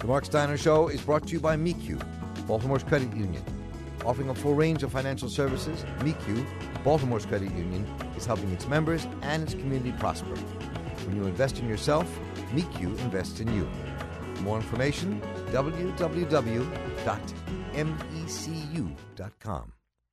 The Mark Steiner Show is brought to you by MeQ, Baltimore's credit union. Offering a full range of financial services, MeQ, Baltimore's credit union, is helping its members and its community prosper. When you invest in yourself, MeQ invests in you. For more information, www.mecu.com.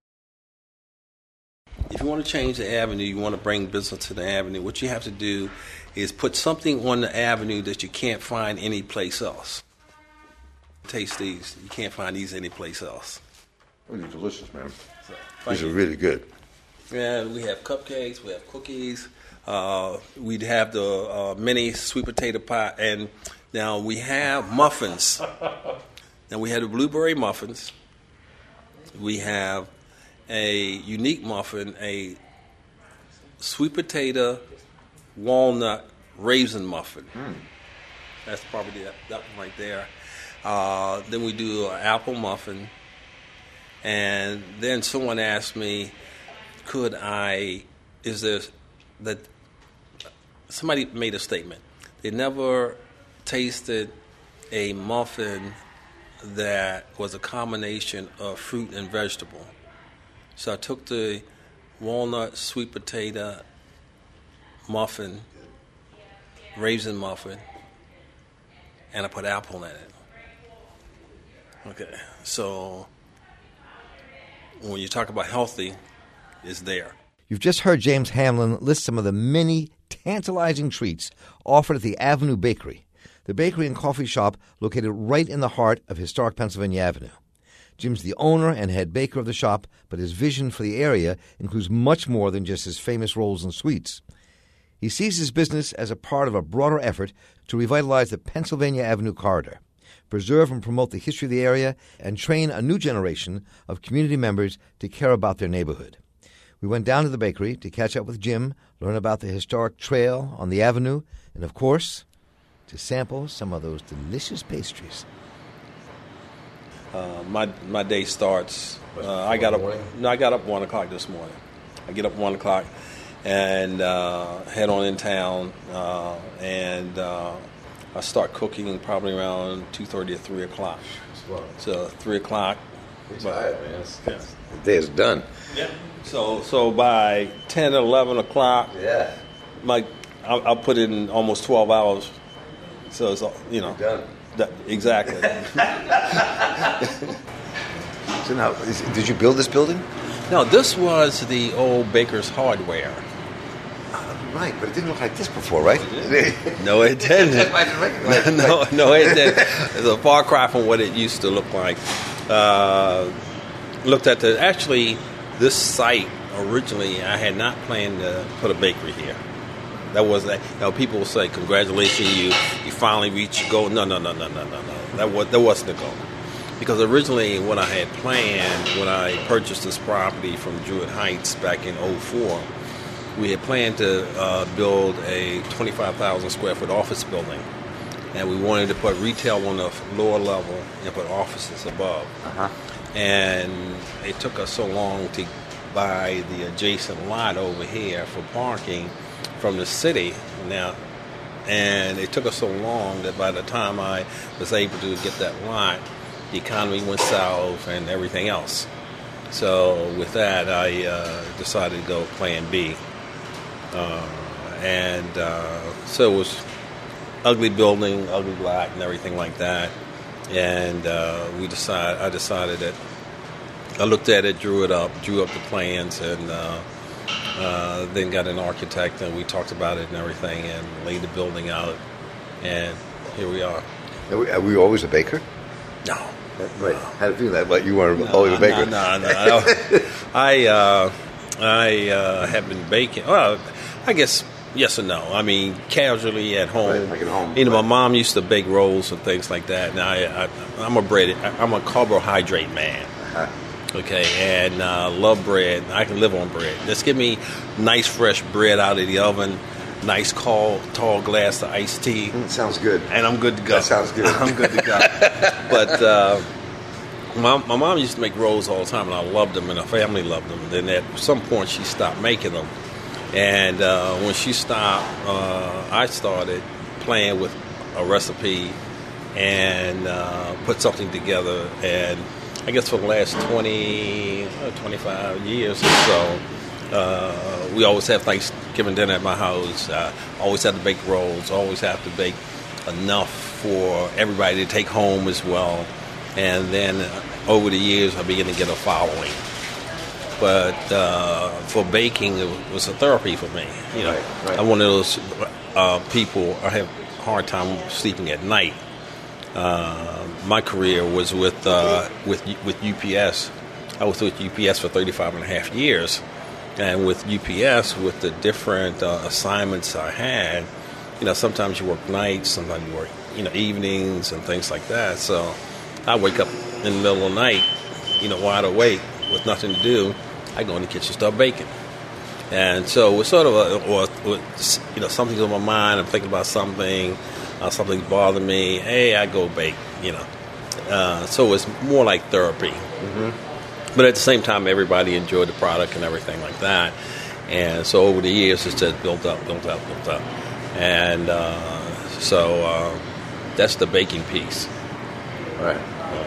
If you want to change the avenue, you want to bring business to the avenue, what you have to do is put something on the avenue that you can't find anyplace else. Taste these. You can't find these anyplace else. Oh, they're delicious, man. So, these are really good. Yeah, we have cupcakes, we have cookies, we'd have the mini sweet potato pie, and now we have muffins. Now we have the blueberry muffins. We have a unique muffin, a sweet potato walnut raisin muffin. That's probably that one right there. Then we do an apple muffin. And then someone asked me, somebody made a statement. They never tasted a muffin that was a combination of fruit and vegetable. So I took the walnut sweet potato muffin, raisin muffin, and I put apple in it. Okay, so when you talk about healthy, it's there. You've just heard James Hamlin list some of the many tantalizing treats offered at the Avenue Bakery, the bakery and coffee shop located right in the heart of historic Pennsylvania Avenue. Jim's the owner and head baker of the shop, but his vision for the area includes much more than just his famous rolls and sweets. He sees his business as a part of a broader effort to revitalize the Pennsylvania Avenue corridor, preserve and promote the history of the area, and train a new generation of community members to care about their neighborhood. We went down to the bakery to catch up with Jim, learn about the historic trail on the avenue, and, of course, to sample some of those delicious pastries. My day starts. I got up 1 o'clock this morning. I get up 1 o'clock and head on in town, and I start cooking probably around 2:30 or 3 o'clock. So 3 o'clock. The day is done. Yeah. So by 10 or 11 o'clock, I'll put in almost 12 hours. So it's done. Exactly. So now, did you build this building? No, this was the old Baker's Hardware. Right, but it didn't look like this before, right? No, it didn't. I didn't recognize it. No, it didn't. It's a far cry from what it used to look like. Looked at this site originally, I had not planned to put a bakery here. That was that. People will say, "Congratulations, you finally reached your goal." No. That wasn't the goal. Because originally, what I had planned when I purchased this property from Druid Heights back in 2004, we had planned to build a 25,000 square foot office building, and we wanted to put retail on the lower level and put offices above. And it took us so long to buy the adjacent lot over here for parking from the city now, and it took us so long that by the time I was able to get that lot, the economy went south and everything else. So with that, I decided to go Plan B, so it was ugly building, ugly lot, and everything like that. And I decided that I looked at it, drew up the plans, and then got an architect, and we talked about it and everything, and laid the building out, and here we are. Were you always a baker? No. Right. How did you do that? But you weren't always a baker. No. I have been baking. Well, I guess yes and no. I mean, casually at home. Right, like at home. My mom used to bake rolls and things like that. And I'm a carbohydrate man. Okay, and love bread. I can live on bread. Just give me nice fresh bread out of the oven, nice tall glass of iced tea. Sounds good. And I'm good to go. That sounds good. I'm good to go. But my mom used to make rolls all the time, and I loved them, and the family loved them. Then at some point, she stopped making them. And when she stopped, I started playing with a recipe and put something together. And I guess for the last 25 years or so, we always have Thanksgiving dinner at my house. Always have to bake rolls. Always have to bake enough for everybody to take home as well. And then over the years, I began to get a following. But for baking, it was a therapy for me. You know, Right. I'm one of those people. I have a hard time sleeping at night. My career was with UPS. I was with UPS for 35 and a half years. And with UPS, with the different assignments I had, you know, sometimes you work nights, sometimes you work, you know, evenings and things like that. So I wake up in the middle of the night, you know, wide awake with nothing to do. I go in the kitchen, start baking. And so it's sort of you know, something's on my mind. I'm thinking about something, something's bothering me. Hey, I go bake, you know. So it's more like therapy. Mm-hmm. But at the same time, everybody enjoyed the product and everything like that. And so over the years, it's just built up. And so that's the baking piece. Right.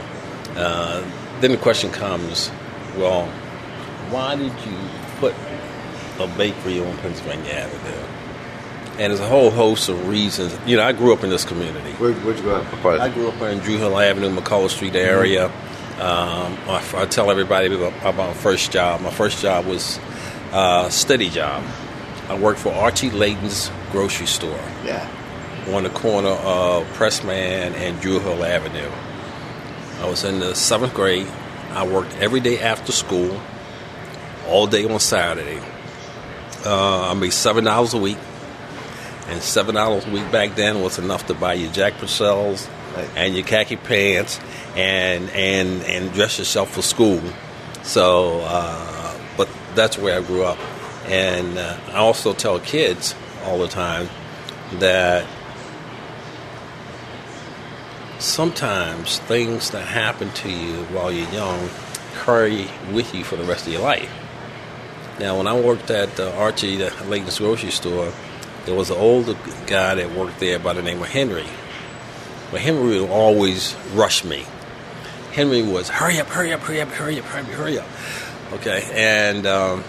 Then the question comes, well, why did you put a bakery on Pennsylvania Avenue? And there's a whole host of reasons. You know, I grew up in this community. Where'd you grow up? What part? I grew up in Drew Hill Avenue, McCullough Street area. I tell everybody about my first job. My first job was a steady job. I worked for Archie Layton's grocery store. Yeah. On the corner of Pressman and Drew Hill Avenue. I was in the 7th grade. I worked every day after school, all day on Saturday. I made $7 a week. And $7 a week back then was enough to buy your Jack Purcells and your khaki pants and dress yourself for school. So, but that's where I grew up. And I also tell kids all the time that sometimes things that happen to you while you're young carry with you for the rest of your life. Now, when I worked at Archie Layton's grocery store, there was an older guy that worked there by the name of Henry. But Henry would always rush me. Henry was, hurry up. Okay, and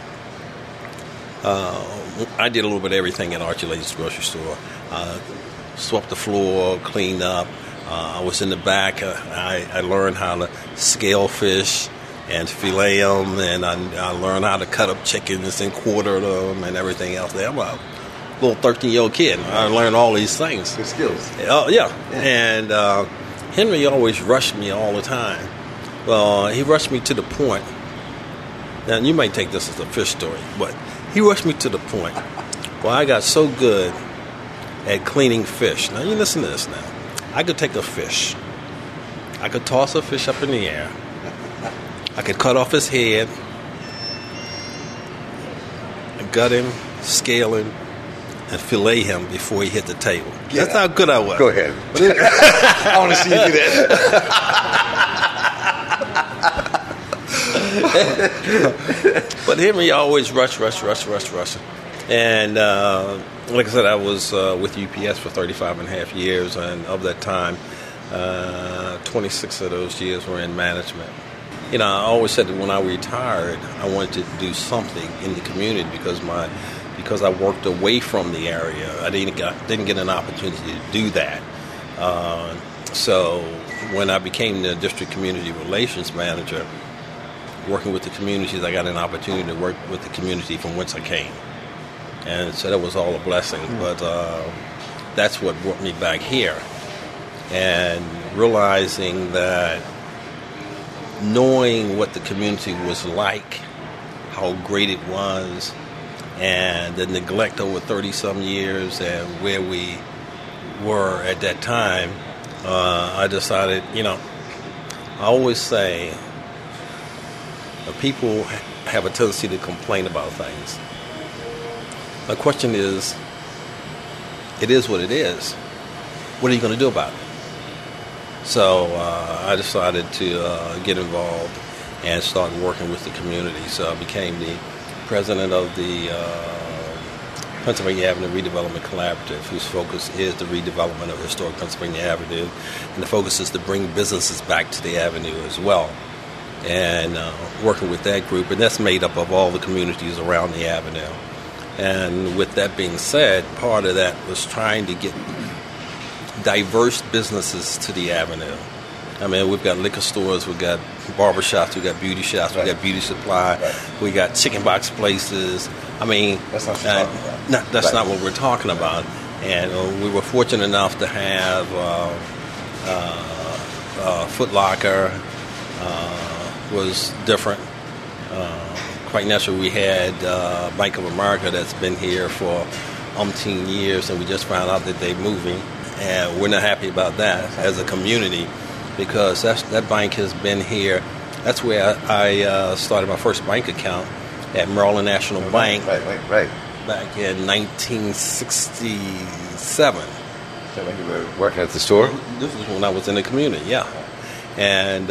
I did a little bit of everything at Archie Layton's grocery store. Swept the floor, cleaned up. I was in the back. I learned how to scale fish and fillet them, and I learned how to cut up chickens and quarter them and everything else. I'm a little 13-year-old kid. I learned all these things. Good skills. Oh, yeah. And Henry always rushed me all the time. Well, he rushed me to the point. Now, you might take this as a fish story, but he rushed me to the point where I got so good at cleaning fish. Now, you listen to this now. I could take a fish. I could toss a fish up in the air. I could cut off his head, gut him, scale him, and fillet him before he hit the table. That's how good I was. Go ahead. I want to see you do that. But Henry always rush. And like I said, I was with UPS for 35 and a half years, and of that time, 26 of those years were in management. You know, I always said that when I retired, I wanted to do something in the community because I worked away from the area. I didn't get an opportunity to do that. So when I became the district community relations manager, working with the communities, I got an opportunity to work with the community from whence I came. And so that was all a blessing. But that's what brought me back here. And realizing that knowing what the community was like, how great it was, and the neglect over 30-some years and where we were at that time, I decided, you know, I always say people have a tendency to complain about things. My question is, it is what it is. What are you going to do about it? So I decided to get involved and start working with the community. So I became the president of the Pennsylvania Avenue Redevelopment Collaborative, whose focus is the redevelopment of historic Pennsylvania Avenue, and the focus is to bring businesses back to the avenue as well. And working with that group, and that's made up of all the communities around the avenue. And with that being said, part of that was trying to get diverse businesses to the avenue. I mean, we've got liquor stores, we've got barbershops, we've got beauty shops, we've got beauty supply, we got chicken box places. I mean, that's not what you're talking about. That's not what we're talking about. And we were fortunate enough to have Foot Locker was different. Quite naturally, we had Bank of America that's been here for umpteen years, and we just found out that they're moving. And we're not happy about that as a community, because that bank has been here. That's where I started my first bank account at Maryland National Bank. Right. Back in 1967. So when you were working at the store? This was when I was in the community, yeah. And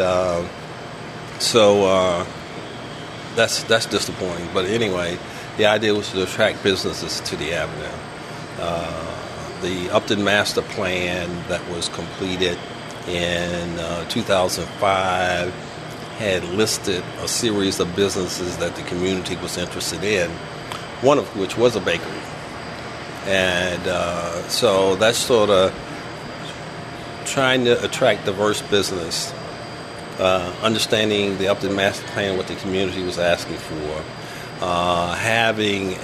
so that's disappointing. But anyway, the idea was to attract businesses to the avenue. The Upton Master Plan that was completed in 2005 had listed a series of businesses that the community was interested in, one of which was a bakery. And so that's sort of trying to attract diverse business, understanding the Upton Master Plan, what the community was asking for, having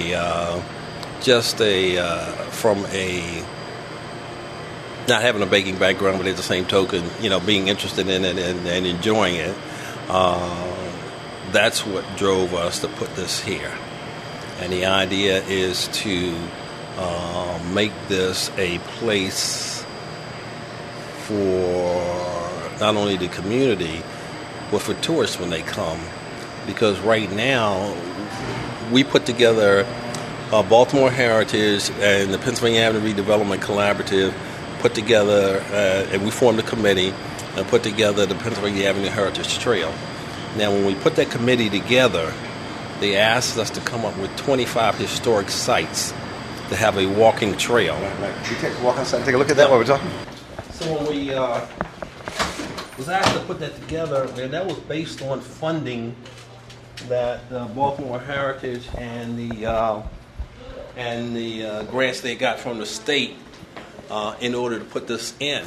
not having a baking background, but at the same token, being interested in it and enjoying it. That's what drove us to put this here. And the idea is to make this a place for not only the community, but for tourists when they come. Because right now, we put together Baltimore Heritage and the Pennsylvania Avenue Redevelopment Collaborative put together, and we formed a committee and put together the Pennsylvania Avenue Heritage Trail. Now, when we put that committee together, they asked us to come up with 25 historic sites to have a walking trail. Right. We take a walk outside and take a look at that while we're talking? So when we was asked to put that together, and that was based on funding that Baltimore Heritage and the grants they got from the state in order to put this in.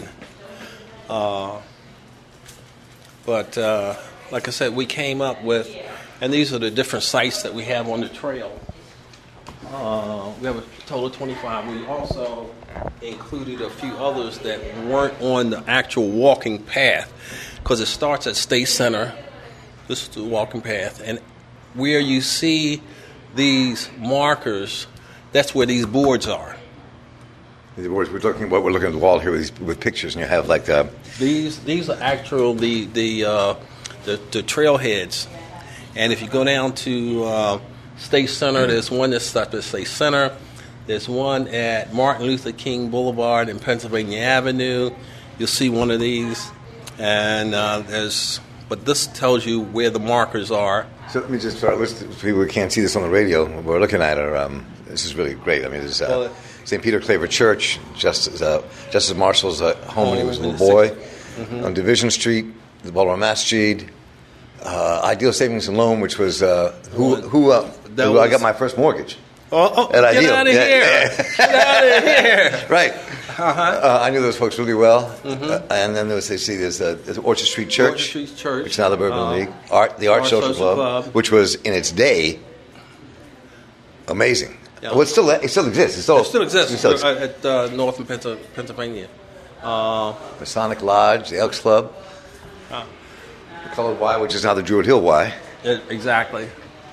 But like I said, we came up with, and these are the different sites that we have on the trail. We have a total of 25. We also included a few others that weren't on the actual walking path, because it starts at State Center. This is the walking path. And where you see these markers, that's where these boards are. We're looking at the wall here with pictures, and you have like the... These are actual the trailheads. And if you go down to State Center, there's one that starts at State Center. There's one at Martin Luther King Boulevard and Pennsylvania Avenue. You'll see one of these. And but this tells you where the markers are. So let me just start listing. People who can't see this on the radio, what we're looking at are, this is really great. I mean, there's St. Peter Claver Church, Justice Marshall's home when he was a little boy, on Division Street, the Baltimore Masjid, Ideal Savings and Loan, which was who I got my first mortgage. Get Ideal. Out of here! Get out of here! Right. I knew those folks really well. And then there's Orchard Street Church, which is now the Bourbon League, the Art Social Club, which was in its day amazing. Yeah. Well, it still exists. It still exists at North Pennsylvania. Masonic Lodge, the Elks Club, the Colored Y, which is now the Druid Hill Y. Exactly.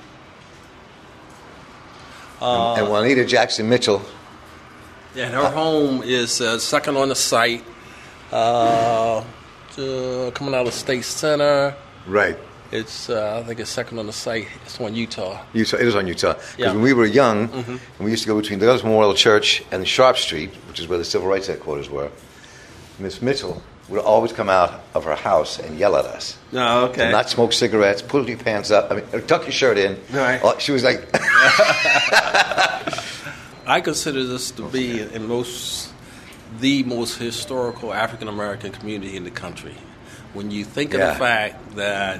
And Juanita Jackson Mitchell. Yeah, her home is second on the site, coming out of State Center. Right. It's I think it's second on the site. It's on Utah. It is on Utah. Because Yeah. when we were young, and we used to go between the Douglas Memorial Church and Sharp Street, which is where the Civil Rights Headquarters were, Miss Mitchell would always come out of her house and yell at us. Oh, okay. To not smoke cigarettes, pull your pants up, tuck your shirt in. Right. She was like... I consider this to be the most historical African American community in the country. When you think of the fact that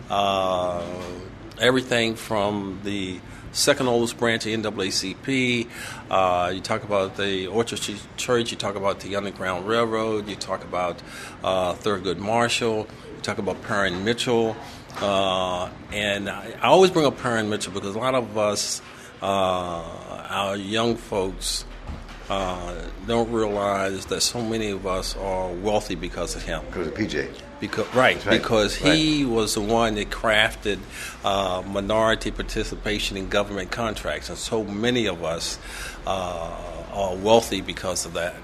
everything from the second oldest branch of NAACP, you talk about the Orchard Street Church, you talk about the Underground Railroad, you talk about Thurgood Marshall, you talk about Perrin Mitchell, and I always bring up Perrin Mitchell because a lot of us, our young folks, don't realize that so many of us are wealthy because of him. Because of PJ. Because he was the one that crafted minority participation in government contracts, and so many of us are wealthy because of that.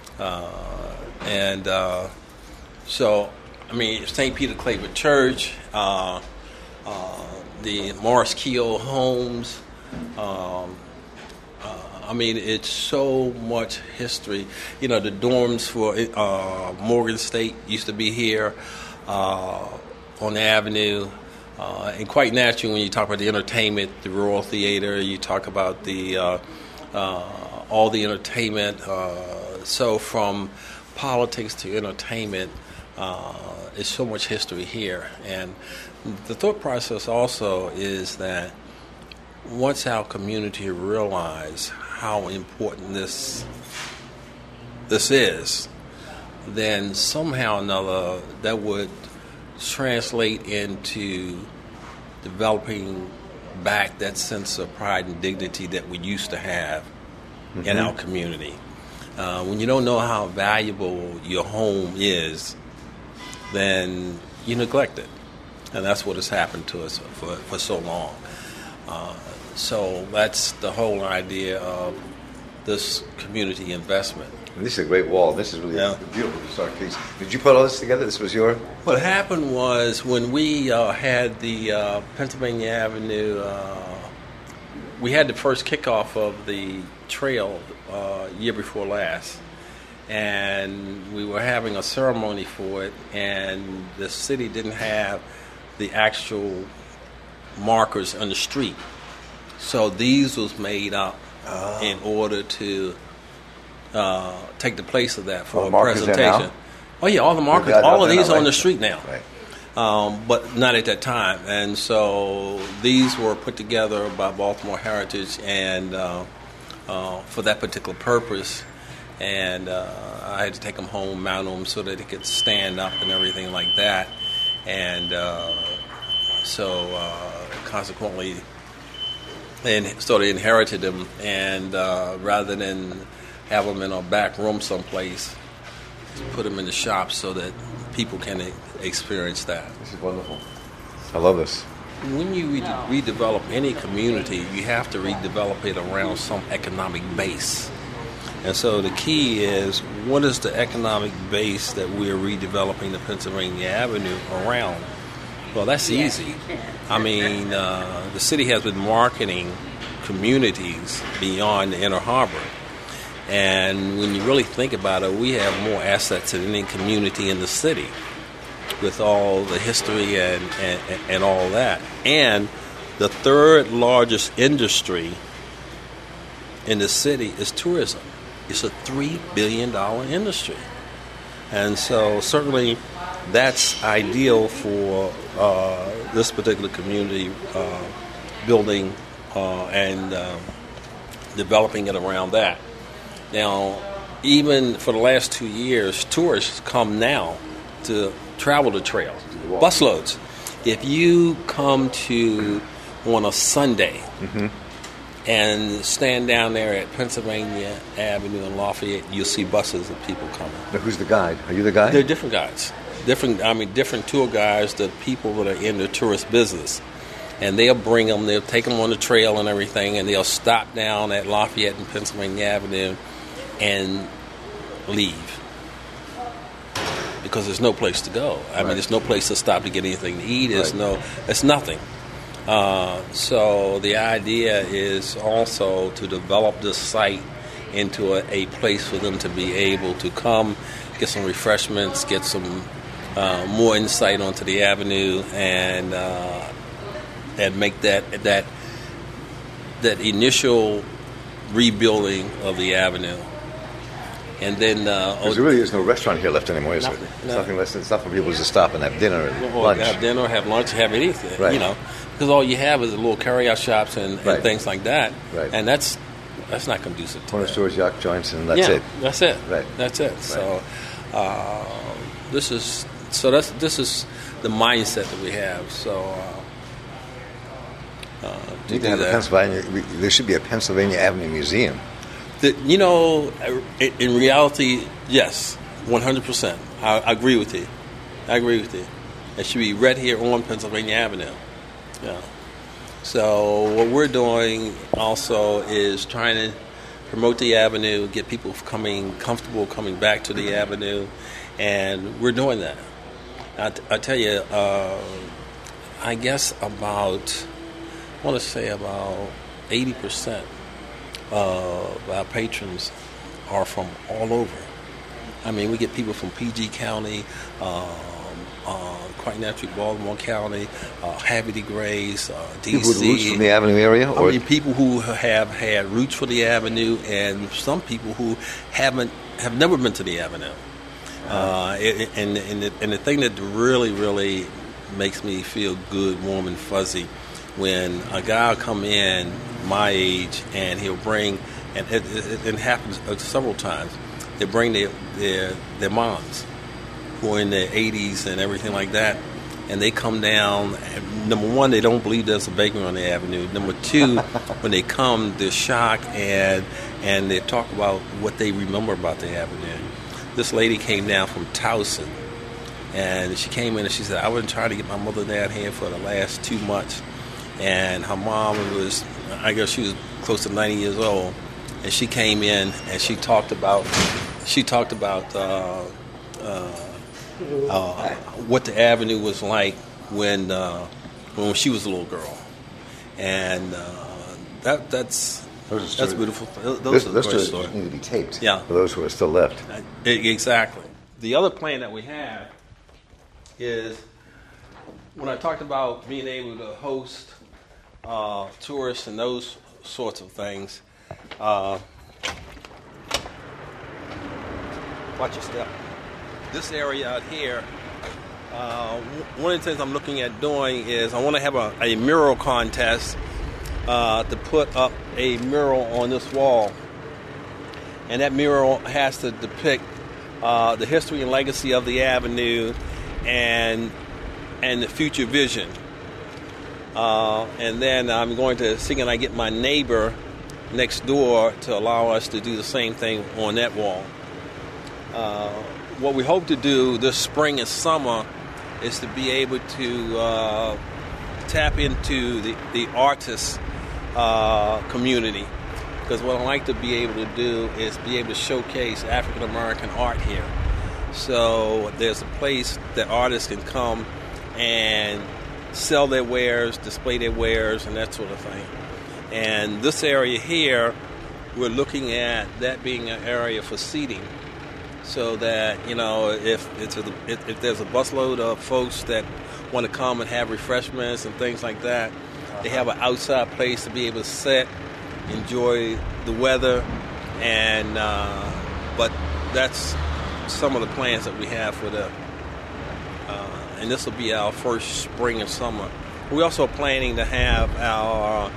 So, I mean, St. Peter Claver Church, the Morris Keogh homes. I mean, it's so much history. You know, the dorms for Morgan State used to be here on the avenue. And quite naturally, when you talk about the entertainment, the Royal Theater, you talk about the all the entertainment. So from politics to entertainment, there's so much history here. And the thought process also is that once our community realize how important this is, then somehow or another that would translate into developing back that sense of pride and dignity that we used to have in our community. When you don't know how valuable your home is, then you neglect it. And that's what has happened to us for so long. So that's the whole idea of this community investment. And this is a great wall. This is really a beautiful historic piece. Did you put all this together? This was your... What happened was when we had the Pennsylvania Avenue, we had the first kickoff of the trail year before last. And we were having a ceremony for it, and the city didn't have the actual markers on the street. So these was made up in order to take the place of that for a presentation. Oh yeah, all the markers, all of these are on the street now, but not at that time. And so these were put together by Baltimore Heritage and for that particular purpose. And I had to take them home, mount them so that they could stand up and everything like that. And so consequently, and sort of inherited them, and rather than have them in a back room someplace, put them in the shop so that people can experience that. This is wonderful. I love this. When you redevelop any community, you have to redevelop it around some economic base. And so the key is, what is the economic base that we're redeveloping the Pennsylvania Avenue around? Well, that's easy. I mean, the city has been marketing communities beyond the Inner Harbor. And when you really think about it, we have more assets than any community in the city with all the history and all that. And the third largest industry in the city is tourism. It's a $3 billion industry. And so certainly that's ideal for this particular community, building and developing it around that. Now, even for the last 2 years, tourists come now to travel the trail, busloads. If you come to on a Sunday and stand down there at Pennsylvania Avenue and Lafayette, you'll see buses of people coming. Now, who's the guide? Are you the guide? They're different guides. Different tour guides, the people that are in the tourist business. And they'll bring them, they'll take them on the trail and everything, and they'll stop down at Lafayette and Pennsylvania Avenue and leave. Because there's no place to go. I mean, there's no place to stop to get anything to eat. There's nothing. So the idea is also to develop this site into a place for them to be able to come, get some refreshments, get some more insight onto the avenue, and make that initial rebuilding of the avenue. And then because there really is no restaurant here left anymore, is there? It's nothing less than stuff for people to just stop and have dinner and lunch. Have dinner, have lunch, have anything. Right. You know, because all you have is little carry-out shops and things like that. Right. And that's not conducive to corner that. stores, yacht joints, and that's it. That's it. Right. That's it. Right. So this is the mindset that we have. So you need to have a Pennsylvania. There should be a Pennsylvania Avenue Museum. In reality, yes, 100%. I agree with you. It should be right here on Pennsylvania Avenue. Yeah. So what we're doing also is trying to promote the avenue, get people comfortable coming back to the avenue, and we're doing that. I tell you, I guess about 80% of our patrons are from all over. I mean, we get people from PG County, quite naturally Baltimore County, Havre Grace, D.C. People with roots from the Avenue area? I mean, people who have had roots for the Avenue, and some people who have never been to the Avenue. And the thing that really, really makes me feel good, warm, and fuzzy, when a guy will come in my age and he'll bring, and it happens several times, they bring their moms who are in their 80s and everything like that, and they come down. And number one, they don't believe there's a bakery on the avenue. Number two, when they come, they're shocked and they talk about what they remember about the avenue. This lady came down from Towson, and she came in and she said, I've been trying to get my mother down here for the last 2 months. And her mom was, I guess she was close to 90 years old, and she came in and she talked about what the avenue was like when she was a little girl, and that's beautiful. Those are great stories. Need to be taped. For those who are still left. Exactly. The other plan that we have is when I talked about being able to host tourists and those sorts of things. Watch your step. This area out here, one of the things I'm looking at doing is I want to have a mural contest to put up a mural on this wall. And that mural has to depict the history and legacy of the avenue and the future vision. And then I'm going to see can I get my neighbor next door to allow us to do the same thing on that wall. What we hope to do this spring and summer is to be able to tap into the artist community. Because what I like to be able to do is be able to showcase African American art here. So there's a place that artists can come and sell their wares, display their wares, and that sort of thing. And this area here, we're looking at that being an area for seating, so that if there's a busload of folks that want to come and have refreshments and things like that, they have an outside place to be able to sit, enjoy the weather, and but that's some of the plans that we have for the. And this will be our first spring and summer. We're also planning to have our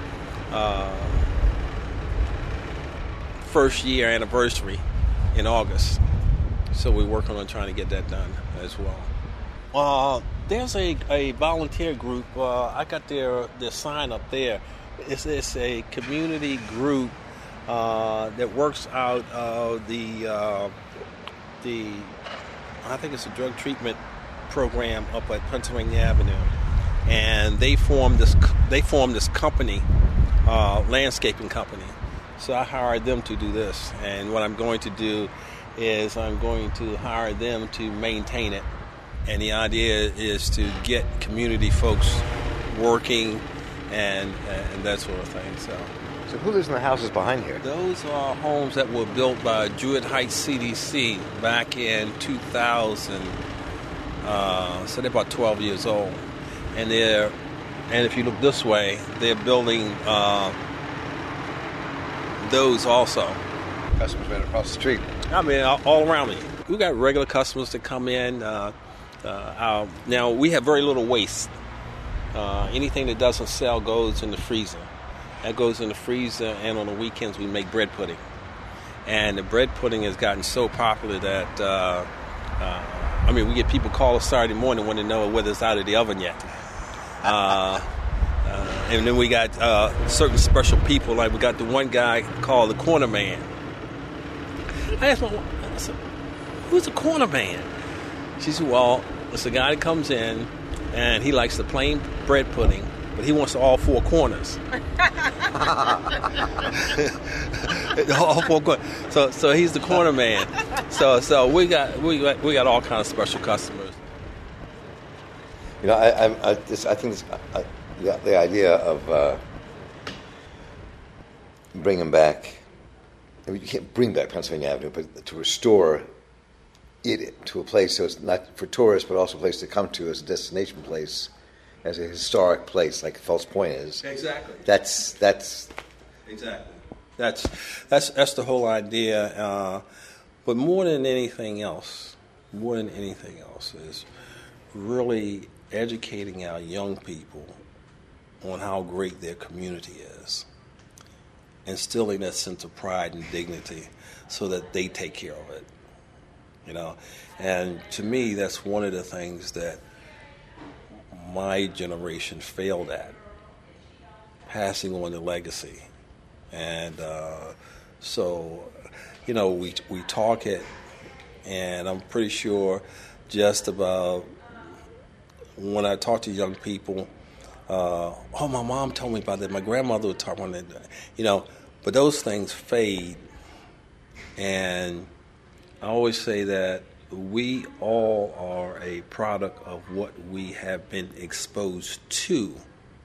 first year anniversary in August. So we're working on trying to get that done as well. There's a volunteer group. I got their sign up there. It's a community group that works out of the I think it's a drug treatment program up at Pennsylvania Avenue, and they formed this company, landscaping company. So I hired them to do this, and what I'm going to do is I'm going to hire them to maintain it, and the idea is to get community folks working and that sort of thing. So who lives in the houses behind here? Those are homes that were built by Druid Heights CDC back in 2000. So they're about 12 years old, and if you look this way, they're building those also. Customers right across the street. I mean, all around me. We got regular customers that come in. Now, we have very little waste. Anything that doesn't sell goes in the freezer. That goes in the freezer, and on the weekends we make bread pudding. And the bread pudding has gotten so popular that, we get people call us Saturday morning when they know whether it's out of the oven yet. And then we got certain special people, like we got the one guy called the corner man. I asked my wife, I said, who's the corner man? She said, well, it's a guy that comes in and he likes the plain bread pudding, but he wants all four corners. All four corners. So he's the corner man. So we got all kinds of special customers. I think the idea of bringing back. You can't bring back Pennsylvania Avenue, but to restore it to a place so it's not for tourists, but also a place to come to as a destination place, as a historic place, like Fells Point is. Exactly. That's exactly. That's the whole idea. But more than anything else, is really educating our young people on how great their community is. Instilling that sense of pride and dignity so that they take care of it, And to me, that's one of the things that my generation failed at, passing on the legacy. And we talk it, and I'm pretty sure just about when I talk to young people, my mom told me about that. My grandmother would talk about that, But those things fade, and I always say that we all are a product of what we have been exposed to.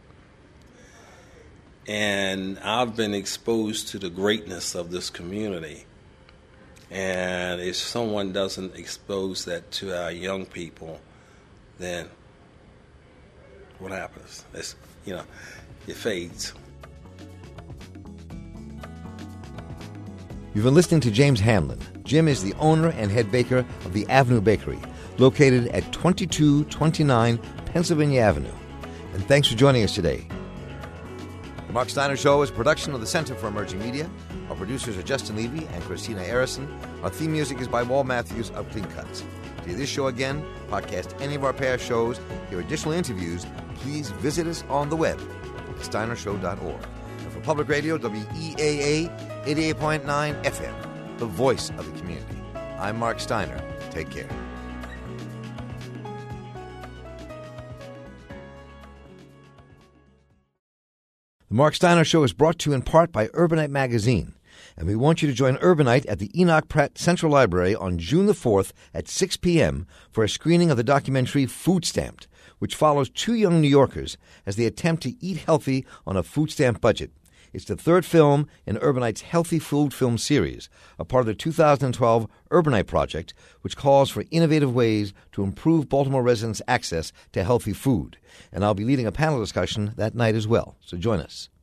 And I've been exposed to the greatness of this community. And if someone doesn't expose that to our young people, then what happens? It fades. You've been listening to James Hamlin. Jim is the owner and head baker of the Avenue Bakery, located at 2229 Pennsylvania Avenue. And thanks for joining us today. The Mark Steiner Show is a production of the Center for Emerging Media. Our producers are Justin Levy and Christina Arison. Our theme music is by Wal Matthews of Clean Cuts. To hear this show again, podcast any of our past shows, hear additional interviews, please visit us on the web at steinershow.org. And for Public Radio, WEAA 88.9 FM, the voice of the community. I'm Mark Steiner. Take care. The Mark Steiner Show is brought to you in part by Urbanite Magazine, and we want you to join Urbanite at the Enoch Pratt Central Library on June the 4th at 6 p.m. for a screening of the documentary Food Stamped, which follows two young New Yorkers as they attempt to eat healthy on a food stamp budget. It's the third film in Urbanite's Healthy Food Film series, a part of the 2012 Urbanite Project, which calls for innovative ways to improve Baltimore residents' access to healthy food. And I'll be leading a panel discussion that night as well, so join us.